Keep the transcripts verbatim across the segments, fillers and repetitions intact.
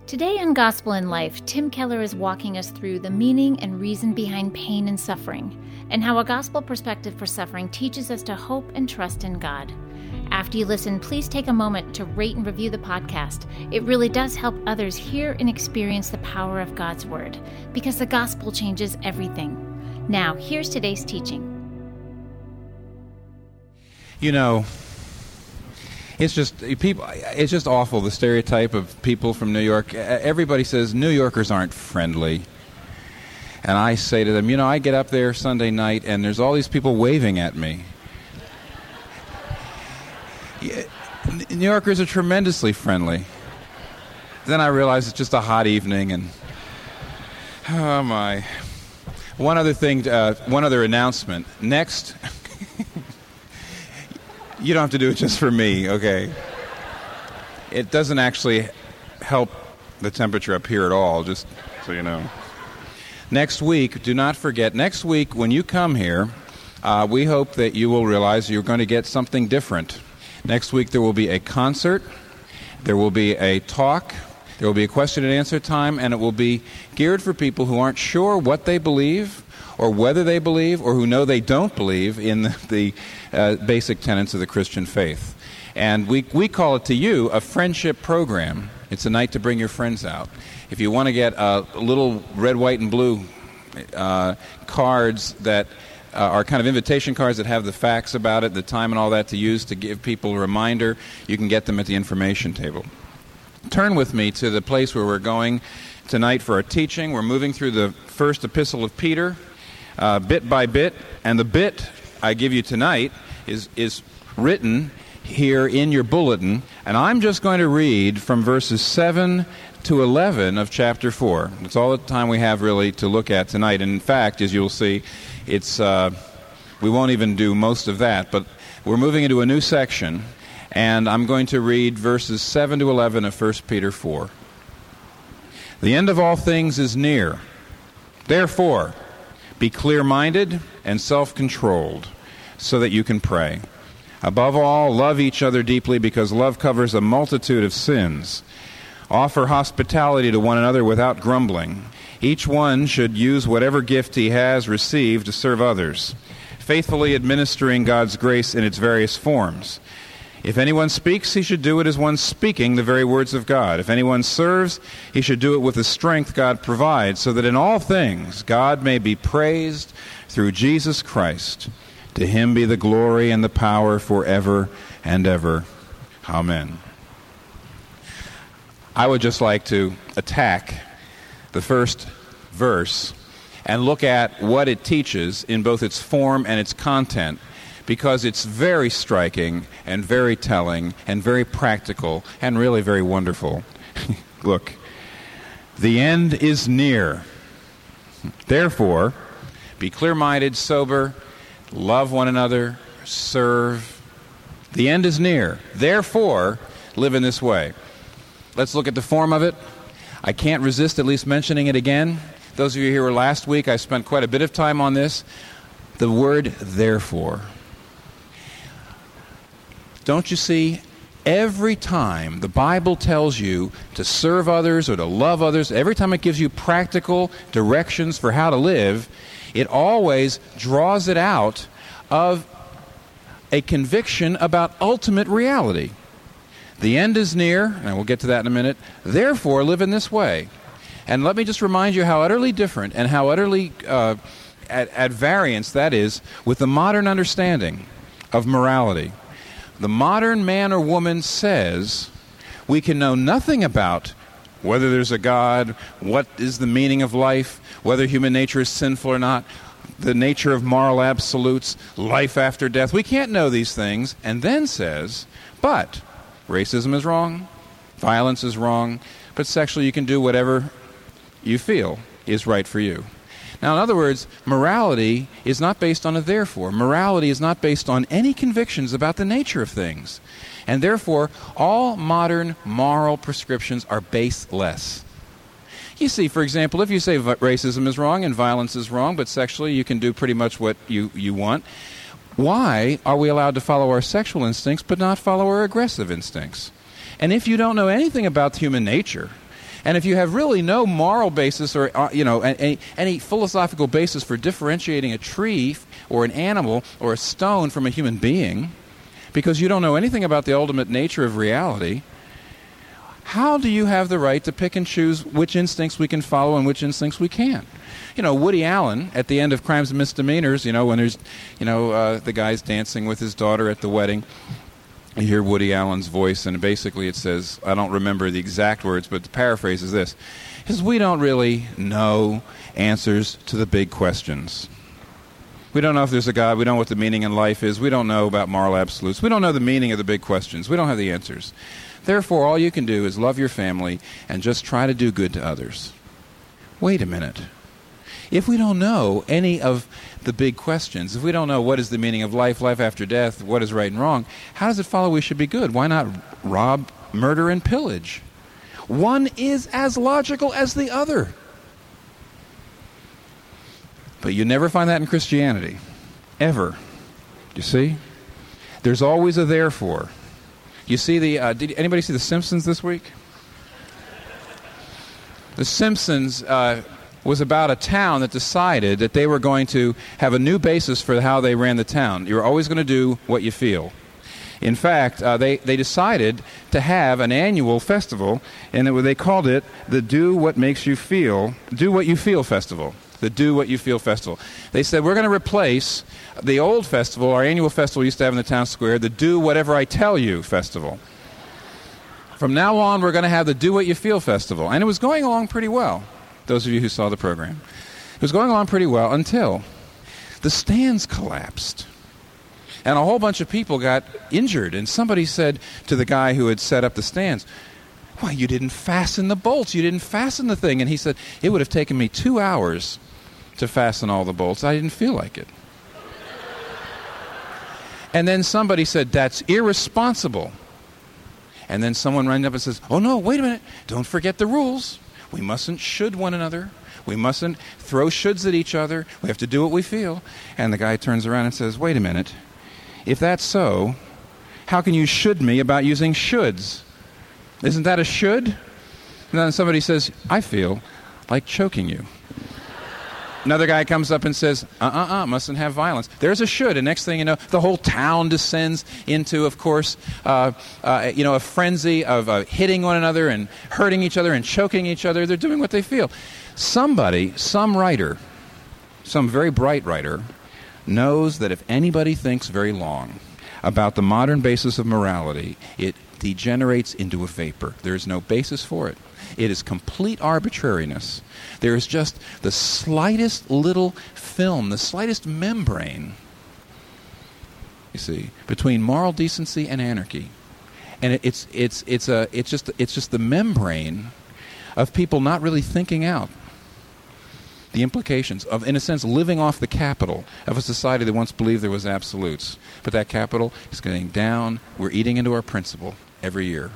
Today on Gospel in Life, Tim Keller is walking us through the meaning and reason behind pain and suffering, and how a gospel perspective for suffering teaches us to hope and trust in God. After you listen, please take a moment to rate and review the podcast. It really does help others hear and experience the power of God's Word, because the gospel changes everything. Now, here's today's teaching. You know, it's just people. It's just awful, the stereotype of people from New York. Everybody says New Yorkers aren't friendly. And I say to them, you know, I get up there Sunday night and there's all these people waving at me. New Yorkers are tremendously friendly. Then I realize it's just a hot evening and, oh my. One other thing, uh, one other announcement. Next, you don't have to do it just for me, okay? It doesn't actually help the temperature up here at all, just so you know. Next week, do not forget, next week when you come here, uh, we hope that you will realize you're going to get something different. Next week there will be a concert, there will be a talk, there will be a question and answer time, and it will be geared for people who aren't sure what they believe or whether they believe or who know they don't believe in the, the uh, basic tenets of the Christian faith. And we, we call it to you a friendship program. It's a night to bring your friends out. If you want to get uh, little red, white, and blue uh, cards that uh, are kind of invitation cards that have the facts about it, the time and all that to use to give people a reminder, you can get them at the information table. Turn with me to the place where we're going tonight for our teaching. We're moving through the first epistle of Peter, uh, bit by bit, and the bit I give you tonight is is written here in your bulletin, and I'm just going to read from verses seven to eleven of chapter four. That's all the time we have really to look at tonight, and in fact, as you'll see, it's uh, we won't even do most of that, but we're moving into a new section, and I'm going to read verses seven to eleven of First Peter four. The end of all things is near. Therefore, be clear-minded and self-controlled, so that you can pray. Above all, love each other deeply, because love covers a multitude of sins. Offer hospitality to one another without grumbling. Each one should use whatever gift he has received to serve others, faithfully administering God's grace in its various forms. If anyone speaks, he should do it as one speaking the very words of God. If anyone serves, he should do it with the strength God provides, so that in all things God may be praised through Jesus Christ. To him be the glory and the power forever and ever. Amen. I would just like to attack the first verse and look at what it teaches in both its form and its content, because it's very striking and very telling and very practical and really very wonderful. Look, the end is near. Therefore, be clear-minded, sober, love one another, serve. The end is near. Therefore, live in this way. Let's look at the form of it. I can't resist at least mentioning it again. Those of you who were last week, I spent quite a bit of time on this. The word therefore. Don't you see, every time the Bible tells you to serve others or to love others, every time it gives you practical directions for how to live, it always draws it out of a conviction about ultimate reality. The end is near, and we'll get to that in a minute. Therefore, live in this way. And let me just remind you how utterly different and how utterly uh, at, at variance that is with the modern understanding of morality. The modern man or woman says we can know nothing about whether there's a God, what is the meaning of life, whether human nature is sinful or not, the nature of moral absolutes, life after death. We can't know these things, and then says, but racism is wrong, violence is wrong, but sexually you can do whatever you feel is right for you. Now, in other words, morality is not based on a therefore. Morality is not based on any convictions about the nature of things. And therefore, all modern moral prescriptions are baseless. You see, for example, if you say racism is wrong and violence is wrong, but sexually you can do pretty much what you, you want, why are we allowed to follow our sexual instincts but not follow our aggressive instincts? And if you don't know anything about human nature, And if you have really no moral basis or, uh, you know, any, any philosophical basis for differentiating a tree or an animal or a stone from a human being, because you don't know anything about the ultimate nature of reality, how do you have the right to pick and choose which instincts we can follow and which instincts we can't? You know, Woody Allen, at the end of Crimes and Misdemeanors, you know, when there's, you know, uh, the guy's dancing with his daughter at the wedding, you hear Woody Allen's voice, and basically it says, I don't remember the exact words, but the paraphrase is this. It says, we don't really know answers to the big questions. We don't know if there's a God. We don't know what the meaning in life is. We don't know about moral absolutes. We don't know the meaning of the big questions. We don't have the answers. Therefore, all you can do is love your family and just try to do good to others. Wait a minute. If we don't know any of the big questions, if we don't know what is the meaning of life, life after death, what is right and wrong, how does it follow we should be good? Why not rob, murder, and pillage? One is as logical as the other. But you never find that in Christianity. Ever. You see? There's always a therefore. You see the, uh, did anybody see The Simpsons this week? The Simpsons uh, was about a town that decided that they were going to have a new basis for how they ran the town. You're always going to do what you feel. In fact, uh, they, they decided to have an annual festival, and it, they called it the Do What Makes You Feel, Do What You Feel Festival. The Do What You Feel Festival. They said, we're going to replace the old festival, our annual festival we used to have in the town square, the Do Whatever I Tell You Festival. From now on, we're going to have the Do What You Feel Festival. And it was going along pretty well, those of you who saw the program. It was going along pretty well until the stands collapsed. And a whole bunch of people got injured. And somebody said to the guy who had set up the stands, why, you didn't fasten the bolts. You didn't fasten the thing. And he said, it would have taken me two hours to fasten all the bolts. I didn't feel like it. And then somebody said, that's irresponsible. And then someone ran up and says, oh, no, wait a minute. Don't forget the rules. We mustn't should one another. We mustn't throw shoulds at each other. We have to do what we feel. And the guy turns around and says, wait a minute. If that's so, how can you should me about using shoulds? Isn't that a should? And then somebody says, I feel like choking you. Another guy comes up and says, uh-uh-uh, mustn't have violence. There's a should, and next thing you know, the whole town descends into, of course, uh, uh, you know, a frenzy of uh, hitting one another and hurting each other and choking each other. They're doing what they feel. Somebody, some writer, some very bright writer, knows that if anybody thinks very long about the modern basis of morality, it degenerates into a vapor. There is no basis for it. It is complete arbitrariness. There is just the slightest little film, the slightest membrane, you see, between moral decency and anarchy. And it, it's it's it's a it's just it's just the membrane of people not really thinking out the implications of, in a sense, living off the capital of a society that once believed there was absolutes. But that capital is going down. We're eating into our principle every year.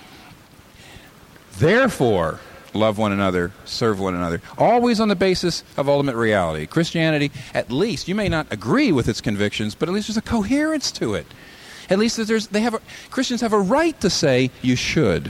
Therefore, love one another, serve one another, always on the basis of ultimate reality. Christianity, at least, you may not agree with its convictions, but at least there's a coherence to it. At least there's, they have a, Christians have a right to say, you should.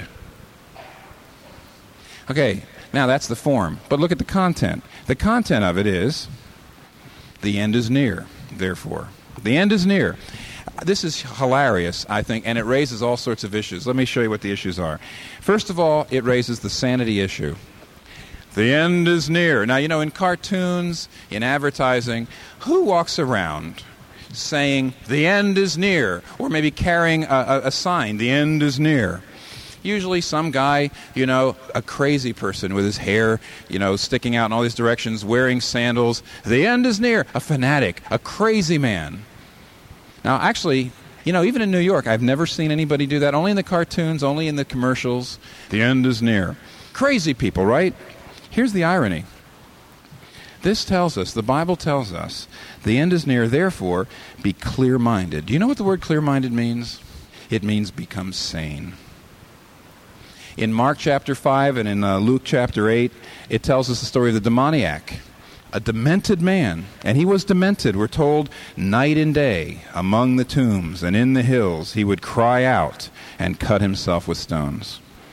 Okay, now that's the form. But look at the content. The content of it is, the end is near, therefore. The end is near. This is hilarious, I think, and it raises all sorts of issues. Let me show you what the issues are. First of all, it raises the sanity issue. The end is near. Now, you know, in cartoons, in advertising, who walks around saying, the end is near, or maybe carrying a, a, a sign, the end is near? Usually some guy, you know, a crazy person with his hair, you know, sticking out in all these directions, wearing sandals. The end is near. A fanatic, a crazy man. Now, actually, you know, even in New York, I've never seen anybody do that. Only in the cartoons, only in the commercials. The end is near. Crazy people, right? Here's the irony. This tells us, the Bible tells us, the end is near, therefore, be clear-minded. Do you know what the word clear-minded means? It means become sane. In Mark chapter five and in uh, Luke chapter eight, it tells us the story of the demoniac. A demented man, and he was demented, we're told, night and day, among the tombs and in the hills, he would cry out and cut himself with stones.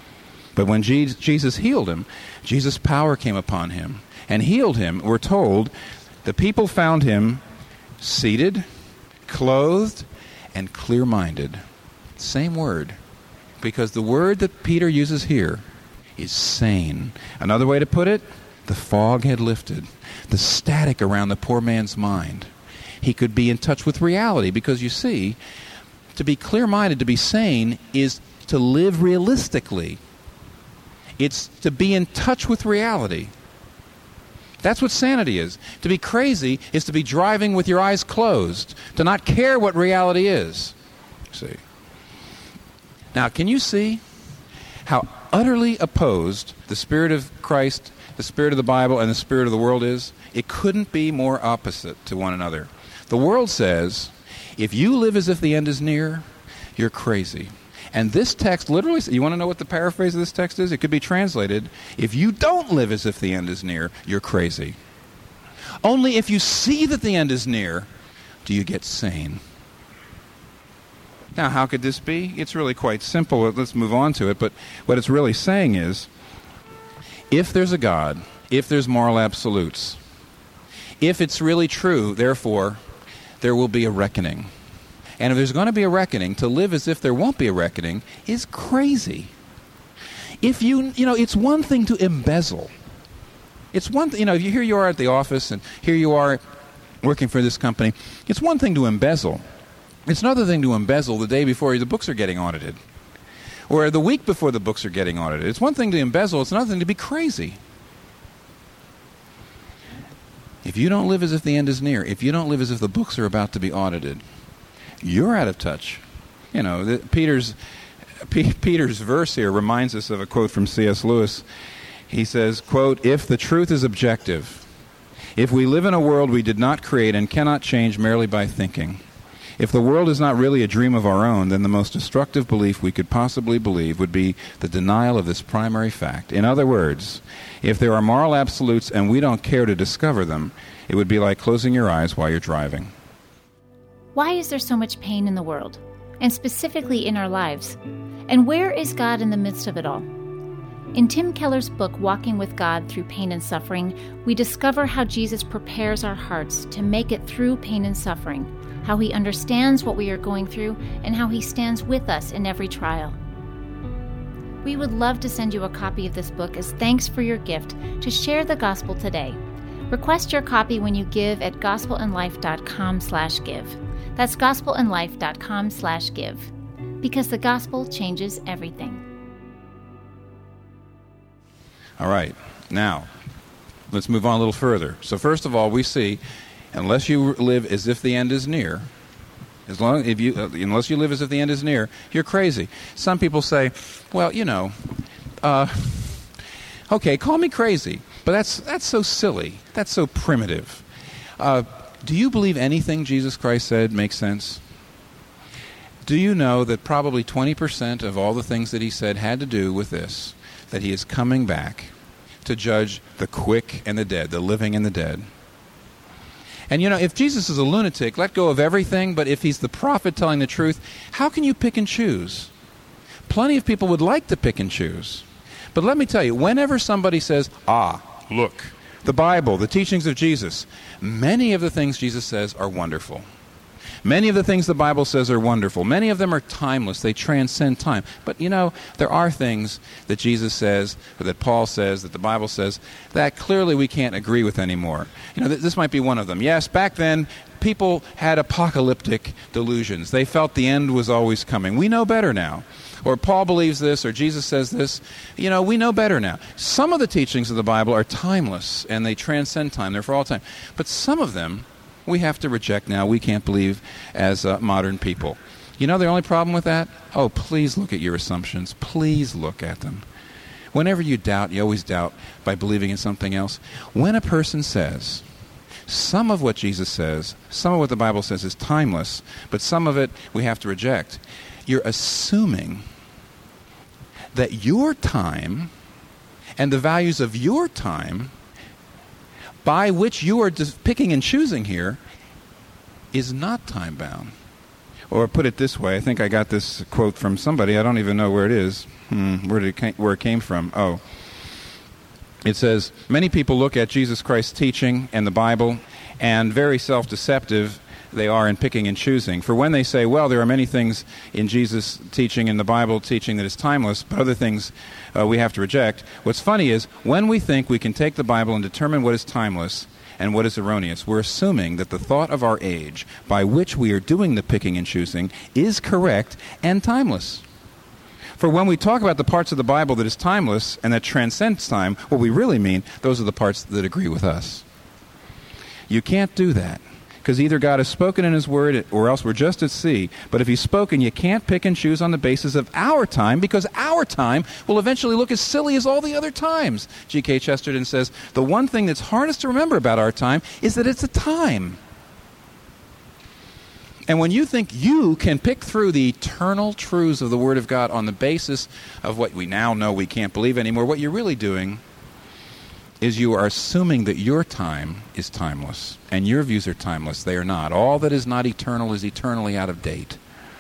But when Je- Jesus healed him, Jesus' power came upon him and healed him. We're told the people found him seated, clothed, and clear-minded. Same word, because the word that Peter uses here is sane. Another way to put it, the fog had lifted, the static around the poor man's mind. He could be in touch with reality, because you see, to be clear-minded, to be sane, is to live realistically. It's to be in touch with reality. That's what sanity is. To be crazy is to be driving with your eyes closed, to not care what reality is. See? Now, can you see how utterly opposed the Spirit of Christ, the Spirit of the Bible, and the Spirit of the world is? It couldn't be more opposite to one another. The world says, if you live as if the end is near, you're crazy. And this text literally, you want to know what the paraphrase of this text is? It could be translated, if you don't live as if the end is near, you're crazy. Only if you see that the end is near, do you get sane. Now, how could this be? It's really quite simple. Let's move on to it. But what it's really saying is, if there's a God, if there's moral absolutes, if it's really true, therefore, there will be a reckoning. And if there's going to be a reckoning, to live as if there won't be a reckoning is crazy. If you, you know, it's one thing to embezzle. It's one thing, you know, here you are at the office and here you are working for this company. It's one thing to embezzle. It's another thing to embezzle the day before the books are getting audited, or the week before the books are getting audited. It's one thing to embezzle. It's another thing to be crazy. If you don't live as if the end is near, if you don't live as if the books are about to be audited, you're out of touch. You know, the, Peter's P- Peter's verse here reminds us of a quote from C S Lewis. He says, quote, "If the truth is objective, if we live in a world we did not create and cannot change merely by thinking, if the world is not really a dream of our own, then the most destructive belief we could possibly believe would be the denial of this primary fact. In other words, if there are moral absolutes and we don't care to discover them, it would be like closing your eyes while you're driving." Why is there so much pain in the world, and specifically in our lives? And where is God in the midst of it all? In Tim Keller's book, Walking with God Through Pain and Suffering, we discover how Jesus prepares our hearts to make it through pain and suffering, how he understands what we are going through, and how he stands with us in every trial. We would love to send you a copy of this book as thanks for your gift to share the gospel today. Request your copy when you give at gospelandlife.com slash give. That's gospelandlife.com slash give. Because the gospel changes everything. All right. Now, let's move on a little further. So first of all, we see, unless you live as if the end is near, as long if you uh, unless you live as if the end is near, you're crazy. Some people say, well, you know, uh, okay, call me crazy, but that's that's so silly. That's so primitive. Uh, do you believe anything Jesus Christ said makes sense? Do you know that probably twenty percent of all the things that he said had to do with this, that he is coming back to judge the quick and the dead, the living and the dead? And you know, if Jesus is a lunatic, let go of everything, but if he's the prophet telling the truth, how can you pick and choose? Plenty of people would like to pick and choose. But let me tell you, whenever somebody says, ah, look, the Bible, the teachings of Jesus, many of the things Jesus says are wonderful. Many of the things the Bible says are wonderful. Many of them are timeless. They transcend time. But, you know, there are things that Jesus says, or that Paul says, that the Bible says, that clearly we can't agree with anymore. You know, th- this might be one of them. Yes, back then, people had apocalyptic delusions. They felt the end was always coming. We know better now. Or Paul believes this, or Jesus says this. You know, we know better now. Some of the teachings of the Bible are timeless, and they transcend time. They're for all time. But some of them we have to reject now. We can't believe as uh, modern people. You know the only problem with that? Oh, please look at your assumptions. Please look at them. Whenever you doubt, you always doubt by believing in something else. When a person says, some of what Jesus says, some of what the Bible says is timeless, but some of it we have to reject, you're assuming that your time and the values of your time by which you are just picking and choosing here is not time-bound. Or put it this way, I think I got this quote from somebody. I don't even know where it is. Hmm, where did it came, where it came from? Oh. It says, many people look at Jesus Christ's teaching and the Bible, and very self-deceptive they are in picking and choosing. For when they say, well, there are many things in Jesus' teaching, in the Bible teaching that is timeless, but other things uh, we have to reject. What's funny is, when we think we can take the Bible and determine what is timeless and what is erroneous, we're assuming that the thought of our age, by which we are doing the picking and choosing, is correct and timeless. For when we talk about the parts of the Bible that is timeless and that transcends time, what we really mean, those are the parts that agree with us. You can't do that, because either God has spoken in His Word or else we're just at sea. But if He's spoken, you can't pick and choose on the basis of our time, because our time will eventually look as silly as all the other times. G K Chesterton says, the one thing that's hardest to remember about our time is that it's a time. And when you think you can pick through the eternal truths of the Word of God on the basis of what we now know we can't believe anymore, what you're really doing is you are assuming that your time is timeless, and your views are timeless. They are not. All that is not eternal is eternally out of date.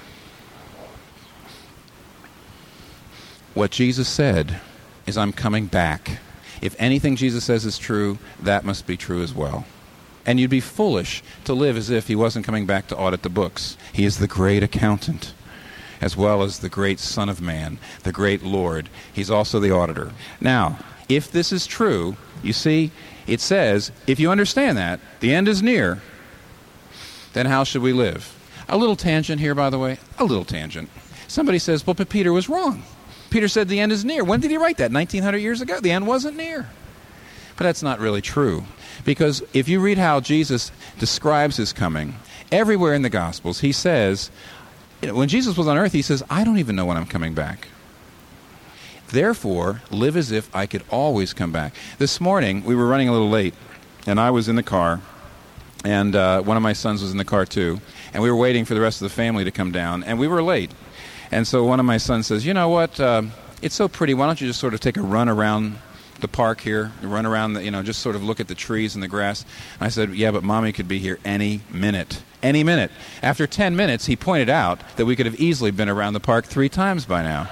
What Jesus said is, I'm coming back. If anything Jesus says is true, that must be true as well. And you'd be foolish to live as if He wasn't coming back to audit the books. He is the great accountant, as well as the great Son of Man, the great Lord. He's also the auditor. Now, if this is true, you see, it says, if you understand that, the end is near, then how should we live? A little tangent here, by the way. A little tangent. Somebody says, well, but Peter was wrong. Peter said the end is near. When did he write that? nineteen hundred years ago? The end wasn't near. But that's not really true. Because if you read how Jesus describes His coming, everywhere in the Gospels, He says, you know, when Jesus was on earth, He says, I don't even know when I'm coming back. Therefore, live as if I could always come back. This morning, we were running a little late, and I was in the car, and uh, one of my sons was in the car too, and we were waiting for the rest of the family to come down, and we were late. And so one of my sons says, you know what, uh, it's so pretty, why don't you just sort of take a run around the park here, run around, the, you know, just sort of look at the trees and the grass. And I said, yeah, but Mommy could be here any minute. Any minute. After ten minutes, he pointed out that we could have easily been around the park three times by now.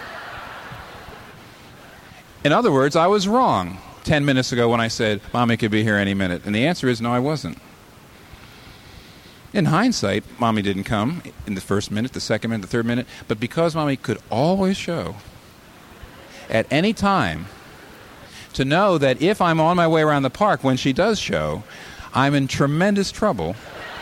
In other words, I was wrong ten minutes ago when I said, Mommy could be here any minute. And the answer is, no, I wasn't. In hindsight, Mommy didn't come in the first minute, the second minute, the third minute. But because Mommy could always show at any time, to know that if I'm on my way around the park when she does show, I'm in tremendous trouble,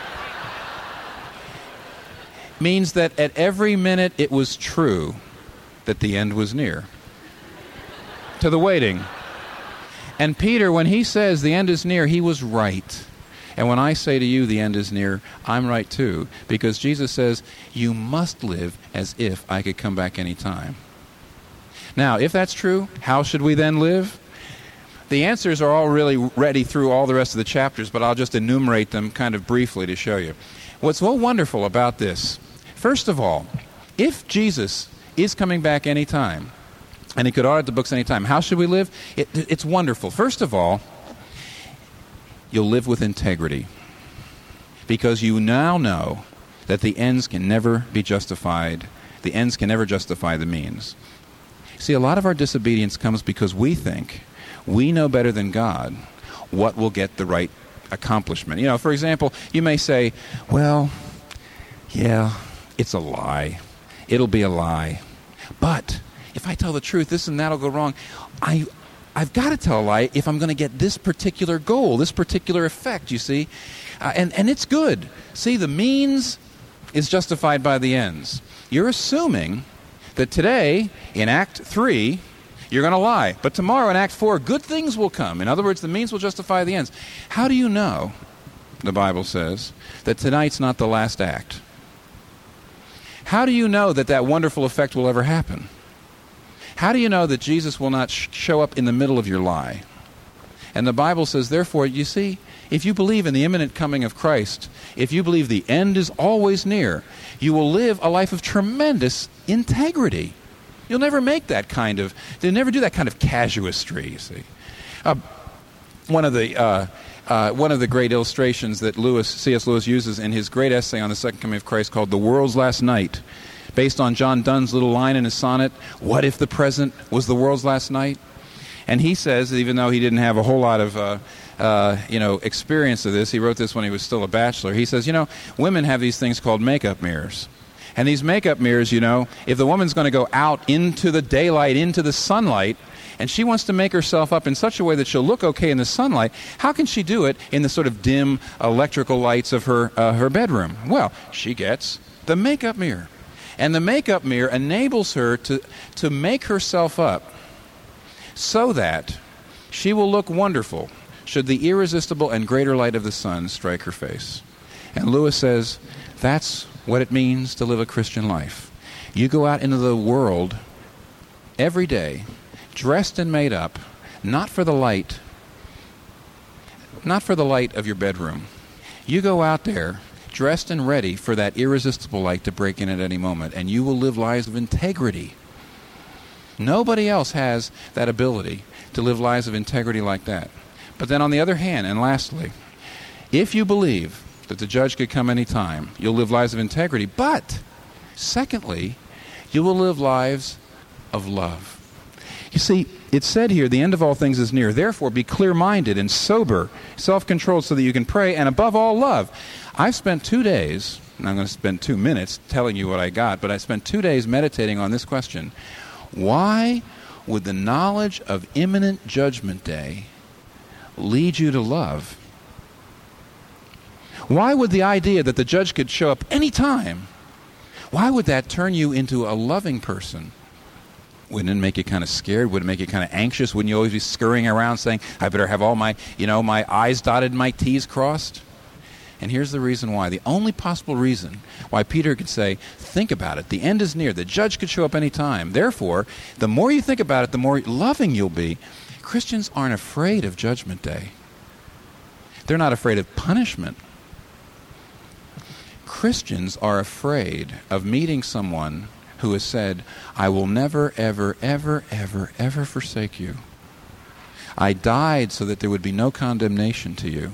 means that at every minute it was true that the end was near to the waiting. And Peter, when he says the end is near, he was right. And when I say to you the end is near, I'm right too, because Jesus says, you must live as if I could come back any time. Now, if that's true, how should we then live? The answers are all really ready through all the rest of the chapters, but I'll just enumerate them kind of briefly to show you. What's so wonderful about this, first of all, if Jesus is coming back any time, and He could audit the books any time, how should we live? It, it's wonderful. First of all, you'll live with integrity, because you now know that the ends can never be justified. The ends can never justify the means. See, a lot of our disobedience comes because we think we know better than God what will get the right accomplishment. You know, for example, you may say, well, yeah, it's a lie. It'll be a lie. But if I tell the truth, this and that will go wrong. I, I've got to tell a lie if I'm going to get this particular goal, this particular effect, you see. Uh, and, and it's good. See, the means is justified by the ends. You're assuming that today, in Act three, you're going to lie. But tomorrow in Act four, good things will come. In other words, the means will justify the ends. How do you know, the Bible says, that tonight's not the last act? How do you know that that wonderful effect will ever happen? How do you know that Jesus will not sh- show up in the middle of your lie? And the Bible says, therefore, you see, if you believe in the imminent coming of Christ, if you believe the end is always near, you will live a life of tremendous integrity. You'll never make that kind of, they'll never do that kind of casuistry, you see. Uh, one of the uh, uh, one of the great illustrations that Lewis, C S. Lewis uses in his great essay on the Second Coming of Christ called The World's Last Night, based on John Donne's little line in his sonnet, "What if the present was the world's last night?" And he says, even though he didn't have a whole lot of uh, uh, you know, experience of this, he wrote this when he was still a bachelor, he says, you know, women have these things called makeup mirrors. And these makeup mirrors, you know, if the woman's going to go out into the daylight, into the sunlight, and she wants to make herself up in such a way that she'll look okay in the sunlight, how can she do it in the sort of dim electrical lights of her uh, her bedroom? Well, she gets the makeup mirror. And the makeup mirror enables her to, to make herself up so that she will look wonderful should the irresistible and greater light of the sun strike her face. And Lewis says, that's what it means to live a Christian life. You go out into the world every day, dressed and made up, not for the light, not for the light of your bedroom. You go out there dressed and ready for that irresistible light to break in at any moment, and you will live lives of integrity. Nobody else has that ability to live lives of integrity like that. But then on the other hand, and lastly, if you believe that the judge could come any time, you'll live lives of integrity. But, secondly, you will live lives of love. You see, it's said here, the end of all things is near. Therefore, be clear-minded and sober, self-controlled so that you can pray, and above all, love. I've spent two days, and I'm going to spend two minutes telling you what I got, but I spent two days meditating on this question. Why would the knowledge of imminent judgment day lead you to love? Why would the idea that the judge could show up any time, why would that turn you into a loving person? Wouldn't it make you kind of scared? Would it make you kind of anxious? Wouldn't you always be scurrying around saying, I better have all my, you know, my I's dotted and my T's crossed? And here's the reason why. The only possible reason why Peter could say, think about it. The end is near. The judge could show up any time. Therefore, the more you think about it, the more loving you'll be. Christians aren't afraid of Judgment Day. They're not afraid of punishment. Christians are afraid of meeting someone who has said, I will never, ever, ever, ever, ever forsake you. I died so that there would be no condemnation to you.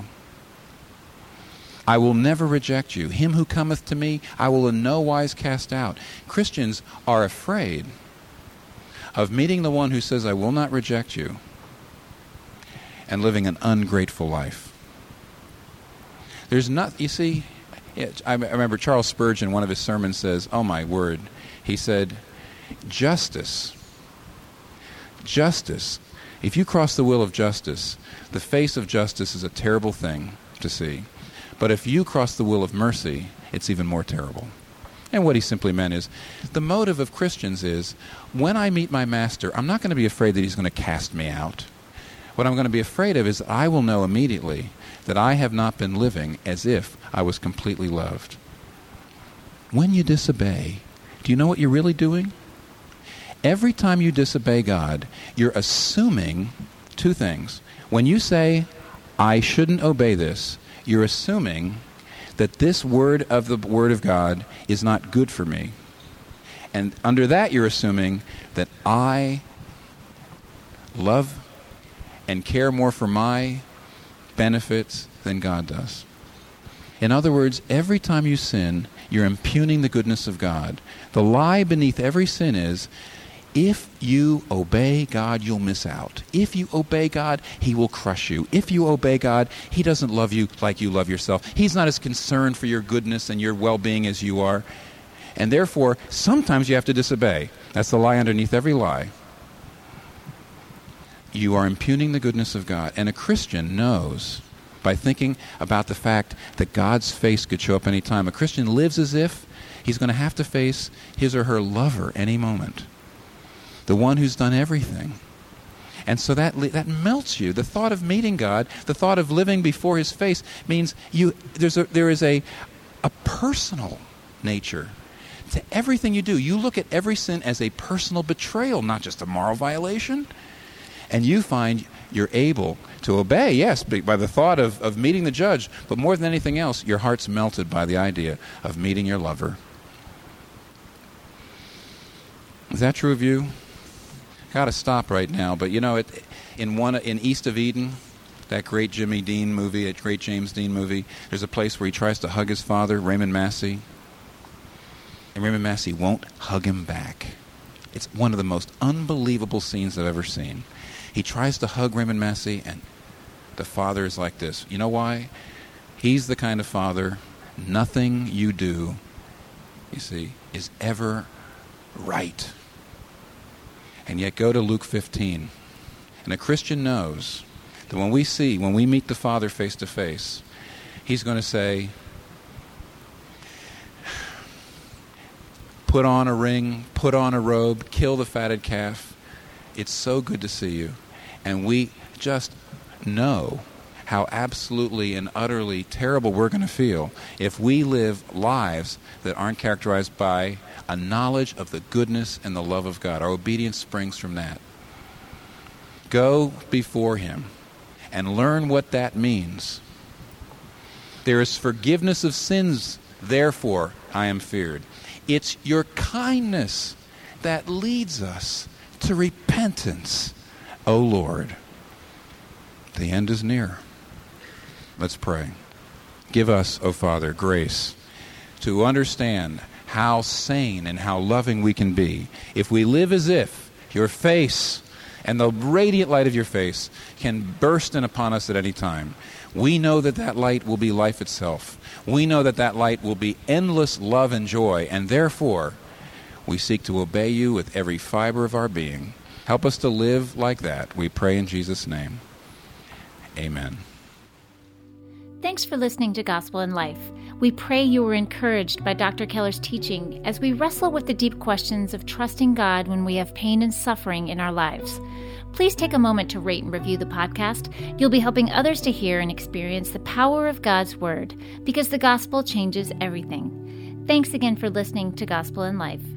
I will never reject you. Him who cometh to me, I will in no wise cast out. Christians are afraid of meeting the one who says, I will not reject you, and living an ungrateful life. There's not, you see, I remember Charles Spurgeon, one of his sermons says, oh my word, he said, justice, justice, if you cross the will of justice, the face of justice is a terrible thing to see. But if you cross the will of mercy, it's even more terrible. And what he simply meant is, the motive of Christians is, when I meet my master, I'm not going to be afraid that he's going to cast me out. What I'm going to be afraid of is I will know immediately that I have not been living as if I was completely loved. When you disobey, do you know what you're really doing? Every time you disobey God, you're assuming two things. When you say, I shouldn't obey this, you're assuming that this word of the Word of God is not good for me. And under that, you're assuming that I love and care more for my benefits than God does. In other words, every time you sin, you're impugning the goodness of God. The lie beneath every sin is, if you obey God, you'll miss out. If you obey God, He will crush you. If you obey God, He doesn't love you like you love yourself. He's not as concerned for your goodness and your well-being as you are. And therefore, sometimes you have to disobey. That's the lie underneath every lie. You are impugning the goodness of God. And a Christian knows, by thinking about the fact that God's face could show up any time, a Christian lives as if he's going to have to face his or her lover any moment. The one who's done everything. And so that that melts you. The thought of meeting God, the thought of living before His face means you. There's a, there is a, a personal nature to everything you do. You look at every sin as a personal betrayal, not just a moral violation. And you find you're able to obey, yes, by the thought of, of meeting the judge, but more than anything else, your heart's melted by the idea of meeting your lover. Is that true of you? Got to stop right now, but you know, it, in one in East of Eden, that great Jimmy Dean movie, that great James Dean movie, there's a place where he tries to hug his father, Raymond Massey, and Raymond Massey won't hug him back. It's one of the most unbelievable scenes I've ever seen. He tries to hug Raymond Massey, and the father is like this. You know why? He's the kind of father, nothing you do, you see, is ever right. And yet go to Luke fifteen. And a Christian knows that when we see, when we meet the Father face to face, he's going to say, put on a ring, put on a robe, kill the fatted calf. It's so good to see you. And we just know how absolutely and utterly terrible we're going to feel if we live lives that aren't characterized by a knowledge of the goodness and the love of God. Our obedience springs from that. Go before him and learn what that means. There is forgiveness of sins, therefore I am feared. It's your kindness that leads us to repentance, O Lord. The end is near. Let's pray. Give us, O Father, grace to understand how sane and how loving we can be if we live as if your face and the radiant light of your face can burst in upon us at any time. We know that that light will be life itself. We know that that light will be endless love and joy, and therefore we seek to obey you with every fiber of our being. Help us to live like that, we pray in Jesus' name. Amen. Thanks for listening to Gospel in Life. We pray you were encouraged by Doctor Keller's teaching as we wrestle with the deep questions of trusting God when we have pain and suffering in our lives. Please take a moment to rate and review the podcast. You'll be helping others to hear and experience the power of God's Word, because the gospel changes everything. Thanks again for listening to Gospel in Life.